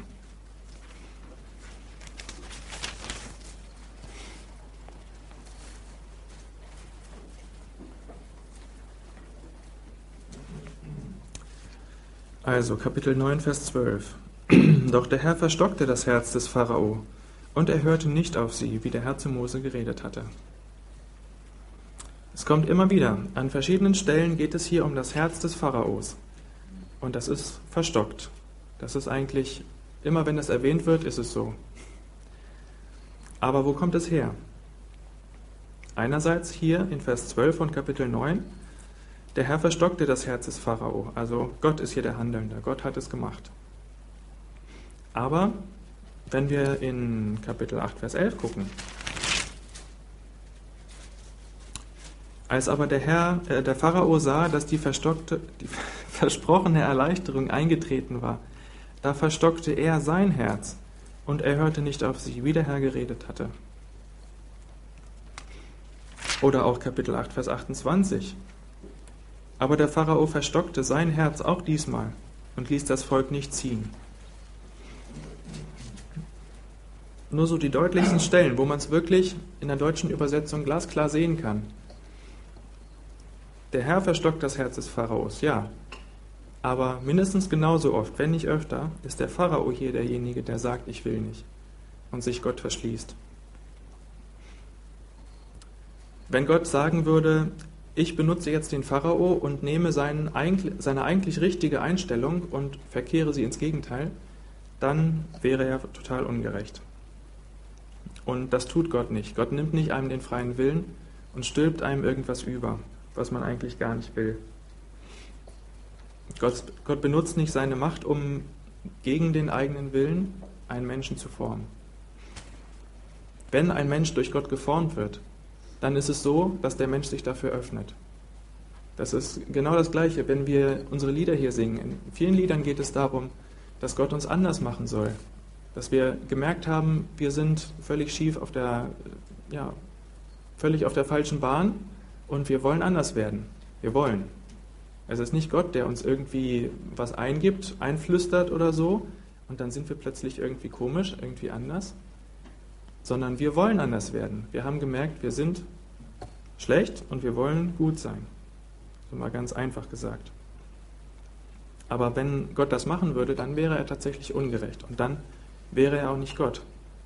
Also, Kapitel neun, Vers zwölf. Doch der Herr verstockte das Herz des Pharao, und er hörte nicht auf sie, wie der Herr zu Mose geredet hatte. Es kommt immer wieder, an verschiedenen Stellen geht es hier um das Herz des Pharaos. Und das ist verstockt. Das ist eigentlich, immer wenn es erwähnt wird, ist es so. Aber wo kommt es her? Einerseits hier in Vers zwölf von Kapitel neun, der Herr verstockte das Herz des Pharao. Also Gott ist hier der Handelnde, Gott hat es gemacht. Aber wenn wir in Kapitel acht, Vers elf gucken, als aber der Herr, äh, der Pharao sah, dass die verstockte, die versprochene Erleichterung eingetreten war, da verstockte er sein Herz und er hörte nicht auf sie, wie der Herr geredet hatte. Oder auch Kapitel acht, Vers achtundzwanzig. Aber der Pharao verstockte sein Herz auch diesmal und ließ das Volk nicht ziehen. Nur so die deutlichsten Stellen, wo man es wirklich in der deutschen Übersetzung glasklar sehen kann. Der Herr verstockt das Herz des Pharaos, ja. Aber mindestens genauso oft, wenn nicht öfter, ist der Pharao hier derjenige, der sagt, ich will nicht und sich Gott verschließt. Wenn Gott sagen würde, ich benutze jetzt den Pharao und nehme seinen, seine eigentlich richtige Einstellung und verkehre sie ins Gegenteil, dann wäre er total ungerecht. Und das tut Gott nicht. Gott nimmt nicht einem den freien Willen und stülpt einem irgendwas über, was man eigentlich gar nicht will. Gott, Gott benutzt nicht seine Macht, um gegen den eigenen Willen einen Menschen zu formen. Wenn ein Mensch durch Gott geformt wird, dann ist es so, dass der Mensch sich dafür öffnet. Das ist genau das Gleiche, wenn wir unsere Lieder hier singen. In vielen Liedern geht es darum, dass Gott uns anders machen soll. Dass wir gemerkt haben, wir sind völlig schief auf der, ja, völlig auf der falschen Bahn und wir wollen anders werden. Wir wollen. Es ist nicht Gott, der uns irgendwie was eingibt, einflüstert oder so und dann sind wir plötzlich irgendwie komisch, irgendwie anders, sondern wir wollen anders werden. Wir haben gemerkt, wir sind schlecht und wir wollen gut sein. So mal ganz einfach gesagt. Aber wenn Gott das machen würde, dann wäre er tatsächlich ungerecht und dann wäre er auch nicht Gott.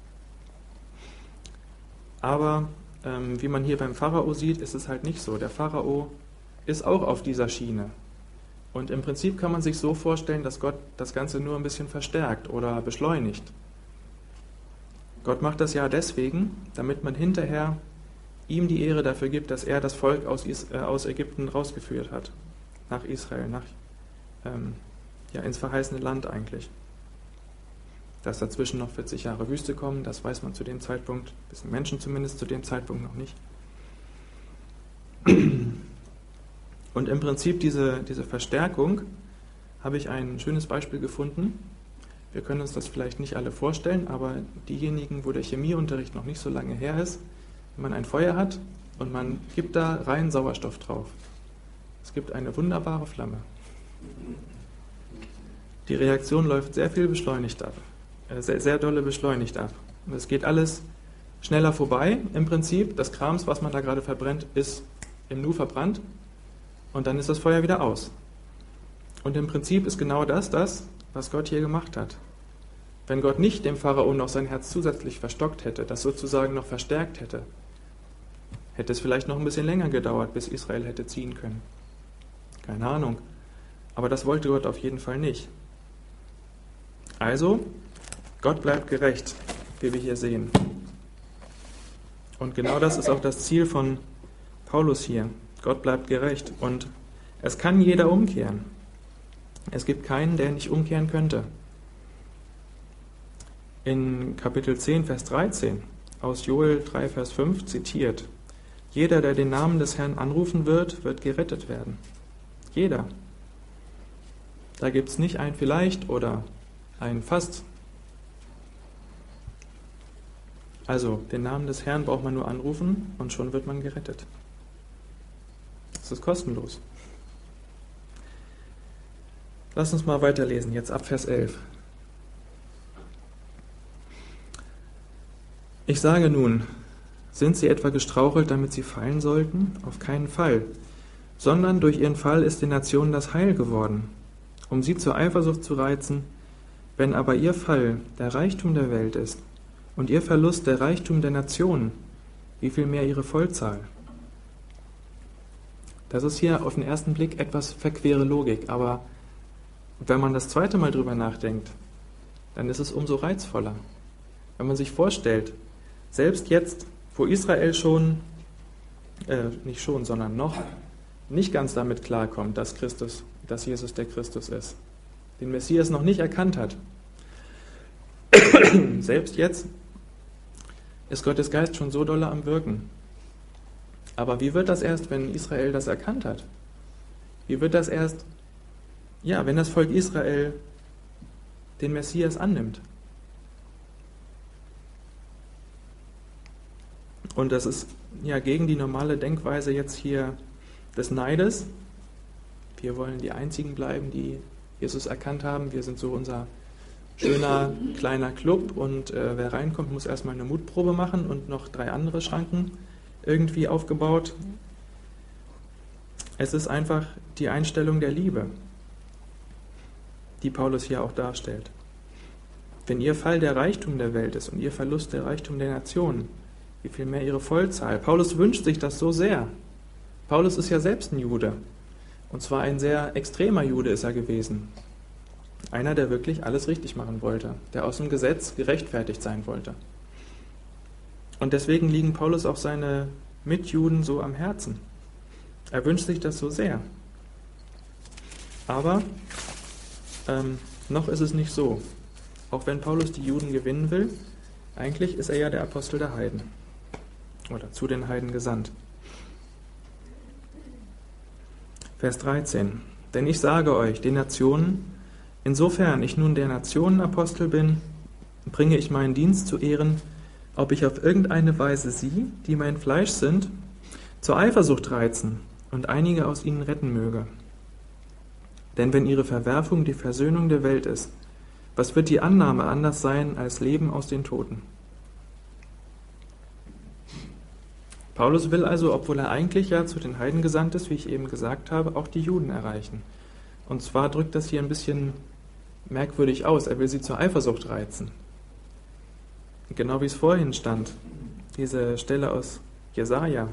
Aber ähm, wie man hier beim Pharao sieht, ist es halt nicht so. Der Pharao ist auch auf dieser Schiene. Und im Prinzip kann man sich so vorstellen, dass Gott das Ganze nur ein bisschen verstärkt oder beschleunigt. Gott macht das ja deswegen, damit man hinterher ihm die Ehre dafür gibt, dass er das Volk aus, Is- äh, aus Ägypten rausgeführt hat, nach Israel, nach, ähm, ja, ins verheißene Land eigentlich. Dass dazwischen noch vierzig Jahre Wüste kommen, das weiß man zu dem Zeitpunkt, wissen Menschen zumindest zu dem Zeitpunkt noch nicht. Und im Prinzip diese, diese Verstärkung habe ich ein schönes Beispiel gefunden. Wir können uns das vielleicht nicht alle vorstellen, aber diejenigen, wo der Chemieunterricht noch nicht so lange her ist, wenn man ein Feuer hat und man gibt da rein Sauerstoff drauf. Es gibt eine wunderbare Flamme. Die Reaktion läuft sehr viel beschleunigt ab, äh, sehr, sehr dolle beschleunigt ab. Und es geht alles schneller vorbei im Prinzip. Das Krams, was man da gerade verbrennt, ist im Nu verbrannt und dann ist das Feuer wieder aus. Und im Prinzip ist genau das das, was Gott hier gemacht hat. Wenn Gott nicht dem Pharao noch sein Herz zusätzlich verstockt hätte, das sozusagen noch verstärkt hätte, hätte es vielleicht noch ein bisschen länger gedauert, bis Israel hätte ziehen können. Keine Ahnung. Aber das wollte Gott auf jeden Fall nicht. Also, Gott bleibt gerecht, wie wir hier sehen. Und genau das ist auch das Ziel von Paulus hier. Gott bleibt gerecht und es kann jeder umkehren. Es gibt keinen, der nicht umkehren könnte. In Kapitel zehn, Vers dreizehn, aus Joel drei, Vers fünf zitiert: Jeder, der den Namen des Herrn anrufen wird, wird gerettet werden. Jeder. Da gibt es nicht ein vielleicht oder ein fast. Also, den Namen des Herrn braucht man nur anrufen und schon wird man gerettet. Das ist kostenlos. Lass uns mal weiterlesen, jetzt ab Vers elf. Ich sage nun, sind sie etwa gestrauchelt, damit sie fallen sollten? Auf keinen Fall. Sondern durch ihren Fall ist den Nationen das Heil geworden, um sie zur Eifersucht zu reizen. Wenn aber ihr Fall der Reichtum der Welt ist und ihr Verlust der Reichtum der Nationen, wie viel mehr ihre Vollzahl? Das ist hier auf den ersten Blick etwas verquere Logik, aber wenn man das zweite Mal drüber nachdenkt, dann ist es umso reizvoller. Wenn man sich vorstellt, selbst jetzt, wo Israel schon, äh, nicht schon, sondern noch nicht ganz damit klarkommt, dass Christus, dass Jesus der Christus ist, den Messias noch nicht erkannt hat, selbst jetzt ist Gottes Geist schon so dolle am Wirken. Aber wie wird das erst, wenn Israel das erkannt hat? Wie wird das erst, ja, wenn das Volk Israel den Messias annimmt? Und das ist ja gegen die normale Denkweise jetzt hier des Neides. Wir wollen die Einzigen bleiben, die Jesus erkannt haben. Wir sind so unser schöner kleiner Club und äh, wer reinkommt, muss erstmal eine Mutprobe machen und noch drei andere Schranken irgendwie aufgebaut. Es ist einfach die Einstellung der Liebe, die Paulus hier auch darstellt. Wenn ihr Fall der Reichtum der Welt ist und ihr Verlust der Reichtum der Nationen, wie viel mehr ihre Vollzahl. Paulus wünscht sich das so sehr. Paulus ist ja selbst ein Jude. Und zwar ein sehr extremer Jude ist er gewesen. Einer, der wirklich alles richtig machen wollte, der aus dem Gesetz gerechtfertigt sein wollte. Und deswegen liegen Paulus auch seine Mitjuden so am Herzen. Er wünscht sich das so sehr. Aber ähm, noch ist es nicht so. Auch wenn Paulus die Juden gewinnen will, eigentlich ist er ja der Apostel der Heiden. Oder zu den Heiden gesandt. Vers dreizehn. Denn ich sage euch, den Nationen, insofern ich nun der Nationenapostel bin, bringe ich meinen Dienst zu Ehren, ob ich auf irgendeine Weise sie, die mein Fleisch sind, zur Eifersucht reizen und einige aus ihnen retten möge. Denn wenn ihre Verwerfung die Versöhnung der Welt ist, was wird die Annahme anders sein als Leben aus den Toten? Paulus will also, obwohl er eigentlich ja zu den Heiden gesandt ist, wie ich eben gesagt habe, auch die Juden erreichen. Und zwar drückt das hier ein bisschen merkwürdig aus. Er will sie zur Eifersucht reizen. Genau wie es vorhin stand. Diese Stelle aus Jesaja.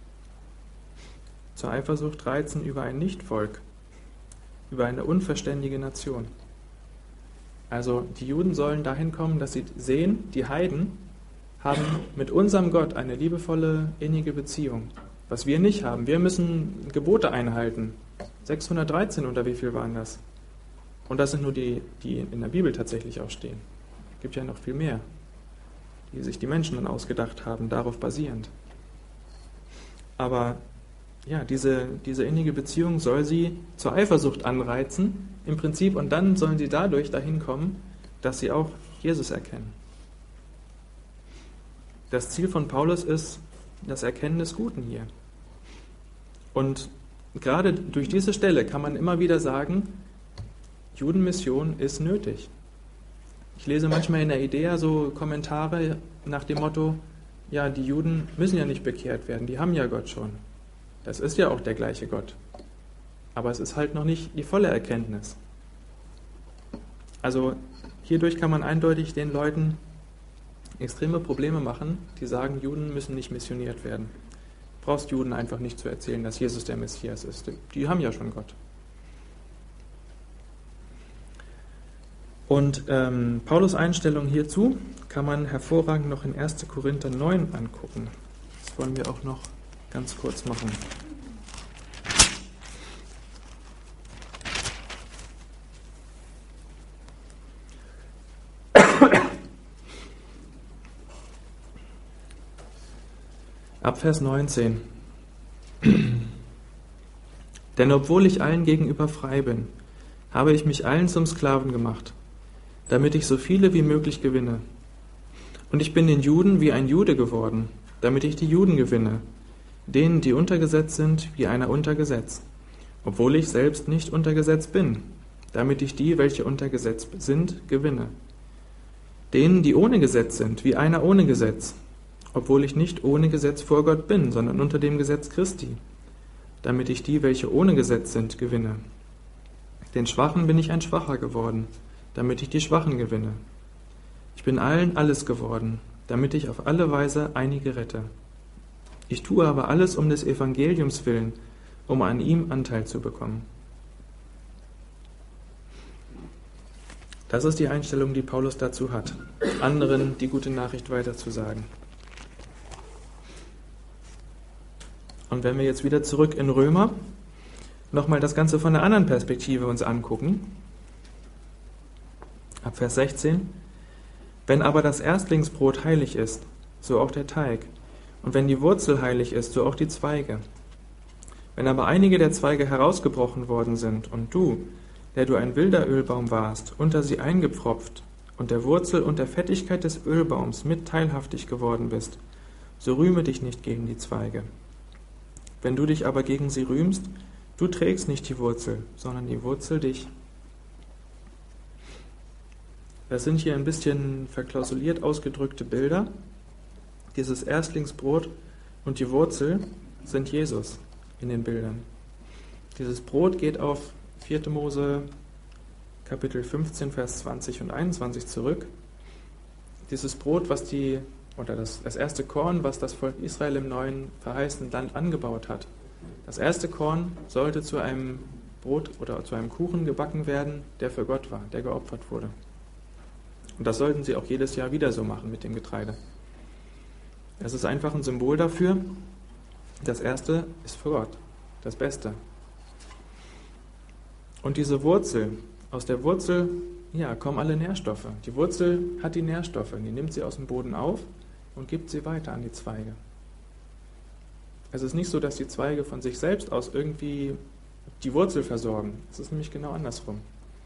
Zur Eifersucht reizen über ein Nichtvolk, über eine unverständige Nation. Also die Juden sollen dahin kommen, dass sie sehen, die Heiden haben mit unserem Gott eine liebevolle, innige Beziehung. Was wir nicht haben. Wir müssen Gebote einhalten. sechshundertdreizehn oder wie viel waren das? Und das sind nur die, die in der Bibel tatsächlich auch stehen. Es gibt ja noch viel mehr, die sich die Menschen dann ausgedacht haben, darauf basierend. Aber ja, diese, diese innige Beziehung soll sie zur Eifersucht anreizen, im Prinzip, und dann sollen sie dadurch dahin kommen, dass sie auch Jesus erkennen. Das Ziel von Paulus ist das Erkennen des Guten hier. Und gerade durch diese Stelle kann man immer wieder sagen, Judenmission ist nötig. Ich lese manchmal in der Idea so Kommentare nach dem Motto, ja, die Juden müssen ja nicht bekehrt werden, die haben ja Gott schon. Das ist ja auch der gleiche Gott. Aber es ist halt noch nicht die volle Erkenntnis. Also hierdurch kann man eindeutig den Leuten extreme Probleme machen, die sagen, Juden müssen nicht missioniert werden. Du brauchst Juden einfach nicht zu erzählen, dass Jesus der Messias ist. Die haben ja schon Gott. Und ähm, Paulus' Einstellung hierzu kann man hervorragend noch in erster Korinther neun angucken. Das wollen wir auch noch ganz kurz machen. Ab Vers neunzehn. Denn obwohl ich allen gegenüber frei bin, habe ich mich allen zum Sklaven gemacht, damit ich so viele wie möglich gewinne. Und ich bin den Juden wie ein Jude geworden, damit ich die Juden gewinne, denen, die unter Gesetz sind, wie einer unter Gesetz, obwohl ich selbst nicht unter Gesetz bin, damit ich die, welche unter Gesetz sind, gewinne. Denen, die ohne Gesetz sind, wie einer ohne Gesetz, obwohl ich nicht ohne Gesetz vor Gott bin, sondern unter dem Gesetz Christi, damit ich die, welche ohne Gesetz sind, gewinne. Den Schwachen bin ich ein Schwacher geworden, damit ich die Schwachen gewinne. Ich bin allen alles geworden, damit ich auf alle Weise einige rette. Ich tue aber alles um des Evangeliums willen, um an ihm Anteil zu bekommen. Das ist die Einstellung, die Paulus dazu hat, anderen die gute Nachricht weiterzusagen. Und wenn wir jetzt wieder zurück in Römer nochmal das Ganze von einer anderen Perspektive uns angucken, ab Vers sechzehn, wenn aber das Erstlingsbrot heilig ist, so auch der Teig, und wenn die Wurzel heilig ist, so auch die Zweige. Wenn aber einige der Zweige herausgebrochen worden sind, und du, der du ein wilder Ölbaum warst, unter sie eingepfropft, und der Wurzel und der Fettigkeit des Ölbaums mit teilhaftig geworden bist, so rühme dich nicht gegen die Zweige. Wenn du dich aber gegen sie rühmst, du trägst nicht die Wurzel, sondern die Wurzel dich. Das sind hier ein bisschen verklausuliert ausgedrückte Bilder. Dieses Erstlingsbrot und die Wurzel sind Jesus in den Bildern. Dieses Brot geht auf vierte Mose Kapitel fünfzehn, Vers zwanzig und einundzwanzig zurück. Dieses Brot, was die oder das, das erste Korn, was das Volk Israel im neuen verheißenen Land angebaut hat. Das erste Korn sollte zu einem Brot oder zu einem Kuchen gebacken werden, der für Gott war, der geopfert wurde. Und das sollten sie auch jedes Jahr wieder so machen mit dem Getreide. Es ist einfach ein Symbol dafür, das Erste ist für Gott, das Beste. Und diese Wurzel, aus der Wurzel ja, kommen alle Nährstoffe. Die Wurzel hat die Nährstoffe, die nimmt sie aus dem Boden auf und gibt sie weiter an die Zweige. Es ist nicht so, dass die Zweige von sich selbst aus irgendwie die Wurzel versorgen. Es ist nämlich genau andersrum.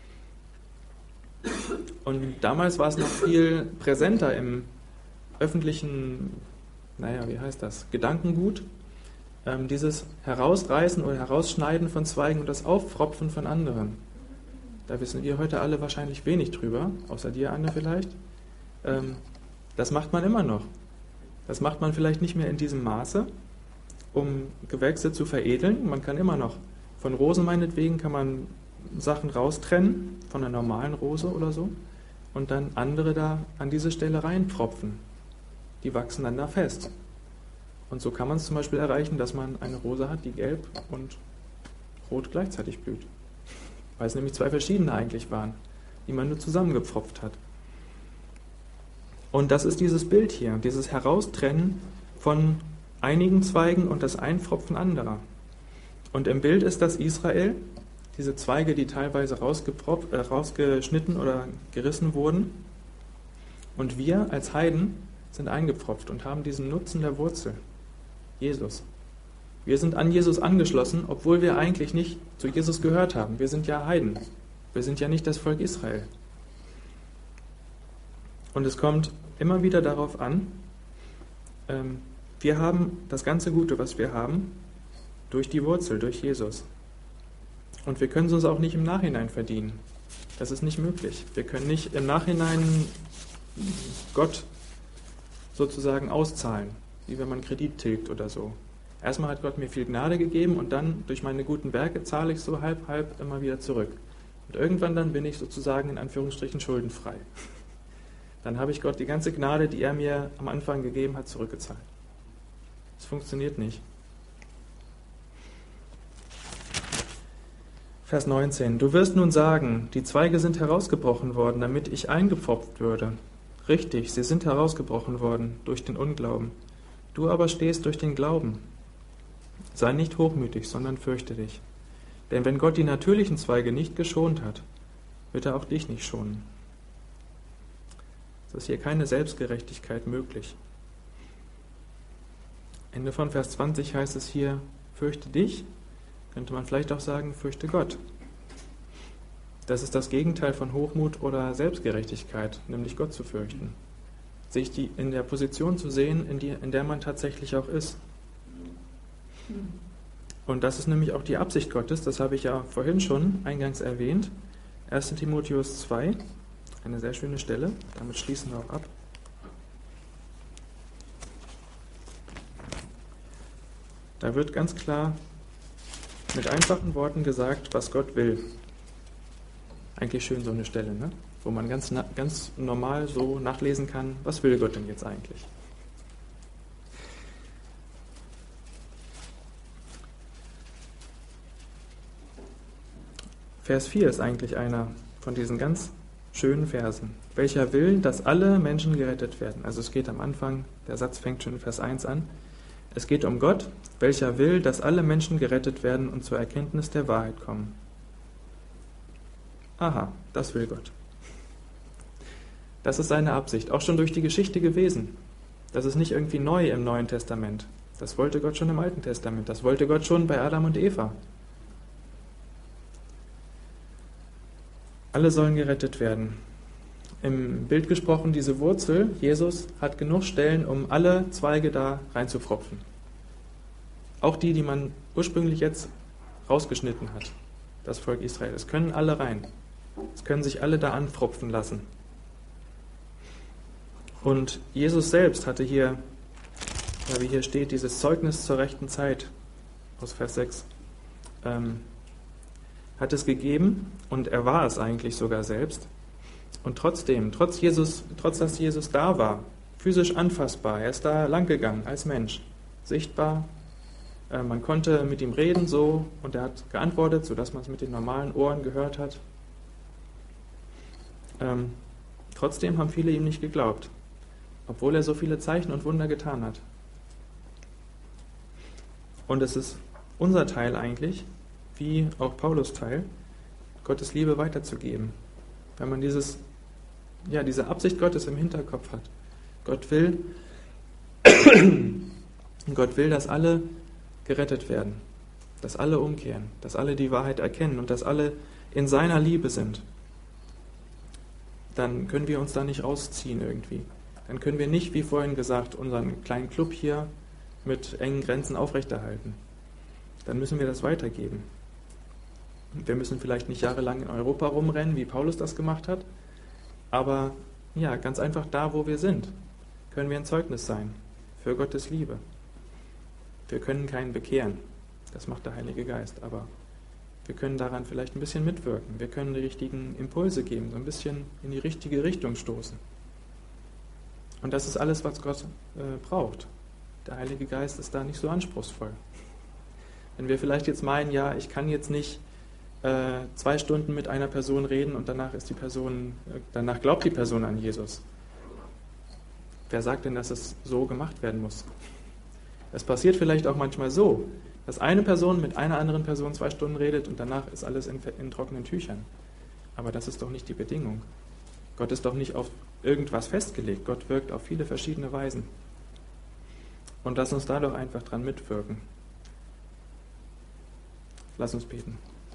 Und damals war es noch viel präsenter im öffentlichen, naja, wie heißt das, Gedankengut, ähm, dieses Herausreißen oder Herausschneiden von Zweigen und das Auffropfen von anderen. Da wissen wir heute alle wahrscheinlich wenig drüber, außer dir, Anne, vielleicht. Ähm, das macht man immer noch. Das macht man vielleicht nicht mehr in diesem Maße, um Gewächse zu veredeln. Man kann immer noch, von Rosen meinetwegen, kann man Sachen raustrennen von einer normalen Rose oder so und dann andere da an diese Stelle reinpfropfen. Die wachsen dann da fest. Und so kann man es zum Beispiel erreichen, dass man eine Rose hat, die gelb und rot gleichzeitig blüht. Weil es nämlich zwei verschiedene eigentlich waren, die man nur zusammengepfropft hat. Und das ist dieses Bild hier, dieses Heraustrennen von einigen Zweigen und das Einpfropfen anderer. Und im Bild ist das Israel, diese Zweige, die teilweise rausgepropft, äh, rausgeschnitten oder gerissen wurden. Und wir als Heiden sind eingepfropft und haben diesen Nutzen der Wurzel, Jesus. Wir sind an Jesus angeschlossen, obwohl wir eigentlich nicht zu Jesus gehört haben. Wir sind ja Heiden. Wir sind ja nicht das Volk Israel. Und es kommt immer wieder darauf an, ähm, wir haben das ganze Gute, was wir haben, durch die Wurzel, durch Jesus. Und wir können es uns auch nicht im Nachhinein verdienen. Das ist nicht möglich. Wir können nicht im Nachhinein Gott sozusagen auszahlen, wie wenn man Kredit tilgt oder so. Erstmal hat Gott mir viel Gnade gegeben und dann durch meine guten Werke zahle ich so halb, halb immer wieder zurück. Und irgendwann dann bin ich sozusagen in Anführungsstrichen schuldenfrei. Dann habe ich Gott die ganze Gnade, die er mir am Anfang gegeben hat, zurückgezahlt. Das funktioniert nicht. Vers neunzehn. Du wirst nun sagen, die Zweige sind herausgebrochen worden, damit ich eingepfropft würde. Richtig, sie sind herausgebrochen worden durch den Unglauben. Du aber stehst durch den Glauben. Sei nicht hochmütig, sondern fürchte dich. Denn wenn Gott die natürlichen Zweige nicht geschont hat, wird er auch dich nicht schonen. Es ist hier keine Selbstgerechtigkeit möglich. Ende von Vers zwanzig heißt es hier, fürchte dich, könnte man vielleicht auch sagen, fürchte Gott. Das ist das Gegenteil von Hochmut oder Selbstgerechtigkeit, nämlich Gott zu fürchten. Sich die in der Position zu sehen, in, die, in der man tatsächlich auch ist. Und das ist nämlich auch die Absicht Gottes, das habe ich ja vorhin schon eingangs erwähnt. erster Timotheus zwei, eine sehr schöne Stelle, damit schließen wir auch ab. Da wird ganz klar mit einfachen Worten gesagt, was Gott will. Eigentlich schön so eine Stelle, ne? Wo man ganz, ganz normal so nachlesen kann, was will Gott denn jetzt eigentlich? Vers vier ist eigentlich einer von diesen ganz schönen Versen. Welcher will, dass alle Menschen gerettet werden? Also es geht am Anfang, der Satz fängt schon in Vers eins an. Es geht um Gott, welcher will, dass alle Menschen gerettet werden und zur Erkenntnis der Wahrheit kommen. Aha, das will Gott. Das ist seine Absicht, auch schon durch die Geschichte gewesen. Das ist nicht irgendwie neu im Neuen Testament. Das wollte Gott schon im Alten Testament. Das wollte Gott schon bei Adam und Eva. Alle sollen gerettet werden. Im Bild gesprochen, diese Wurzel, Jesus, hat genug Stellen, um alle Zweige da reinzupfropfen. Auch die, die man ursprünglich jetzt rausgeschnitten hat, das Volk Israel. Es können alle rein. Es können sich alle da anpfropfen lassen. Und Jesus selbst hatte hier, ja, wie hier steht, dieses Zeugnis zur rechten Zeit, aus Vers sechs, ähm, hat es gegeben und er war es eigentlich sogar selbst. Und trotzdem, trotz Jesus, trotz dass Jesus da war, physisch anfassbar, er ist da langgegangen als Mensch, sichtbar, äh, man konnte mit ihm reden so und er hat geantwortet, sodass man es mit den normalen Ohren gehört hat. Ähm, trotzdem haben viele ihm nicht geglaubt, obwohl er so viele Zeichen und Wunder getan hat. Und es ist unser Teil eigentlich, wie auch Paulus Teil, Gottes Liebe weiterzugeben. Wenn man dieses, ja, diese Absicht Gottes im Hinterkopf hat. Gott will, Gott will, dass alle gerettet werden, dass alle umkehren, dass alle die Wahrheit erkennen und dass alle in seiner Liebe sind. Dann können wir uns da nicht rausziehen irgendwie. Dann können wir nicht, wie vorhin gesagt, unseren kleinen Club hier mit engen Grenzen aufrechterhalten. Dann müssen wir das weitergeben. Wir müssen vielleicht nicht jahrelang in Europa rumrennen, wie Paulus das gemacht hat, aber ja, ganz einfach da, wo wir sind, können wir ein Zeugnis sein für Gottes Liebe. Wir können keinen bekehren, das macht der Heilige Geist, aber Wir können daran vielleicht ein bisschen mitwirken. Wir können die richtigen Impulse geben, so ein bisschen in die richtige Richtung stoßen. Und das ist alles, was Gott äh, braucht. Der Heilige Geist ist da nicht so anspruchsvoll. Wenn wir vielleicht jetzt meinen, ja, ich kann jetzt nicht äh, zwei Stunden mit einer Person reden und danach ist die Person, äh, danach glaubt die Person an Jesus. Wer sagt denn, dass es so gemacht werden muss? Es passiert vielleicht auch manchmal so, dass eine Person mit einer anderen Person zwei Stunden redet und danach ist alles in, in trockenen Tüchern. Aber das ist doch nicht die Bedingung. Gott ist doch nicht auf irgendwas festgelegt. Gott wirkt auf viele verschiedene Weisen. Und lass uns da doch einfach dran mitwirken. Lass uns beten.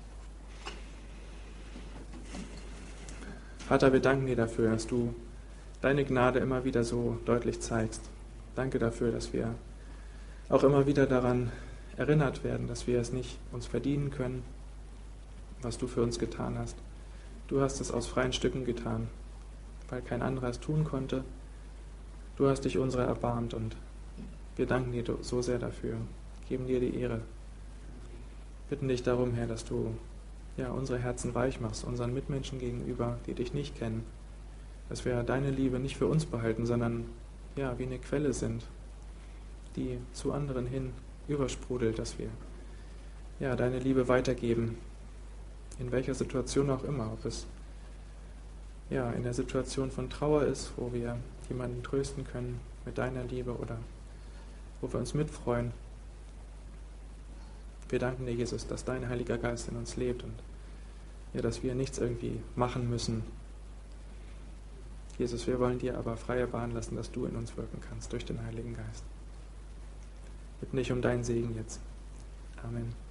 Vater, wir danken dir dafür, dass du deine Gnade immer wieder so deutlich zeigst. Danke dafür, dass wir auch immer wieder daran erinnert werden, dass wir es nicht uns verdienen können, was du für uns getan hast. Du hast es aus freien Stücken getan, weil kein anderer es tun konnte. Du hast dich unserer erbarmt und wir danken dir so sehr dafür, geben dir die Ehre. Bitten dich darum, Herr, dass du ja, unsere Herzen weich machst, unseren Mitmenschen gegenüber, die dich nicht kennen, dass wir deine Liebe nicht für uns behalten, sondern ja, wie eine Quelle sind, die zu anderen hin übersprudelt, dass wir ja, deine Liebe weitergeben, in welcher Situation auch immer, ob es ja, in der Situation von Trauer ist, wo wir jemanden trösten können mit deiner Liebe oder wo wir uns mitfreuen. Wir danken dir, Jesus, dass dein Heiliger Geist in uns lebt und ja, dass wir nichts irgendwie machen müssen. Jesus, wir wollen dir aber freie Bahn lassen, dass du in uns wirken kannst durch den Heiligen Geist. Wir bitten dich um deinen Segen jetzt. Amen.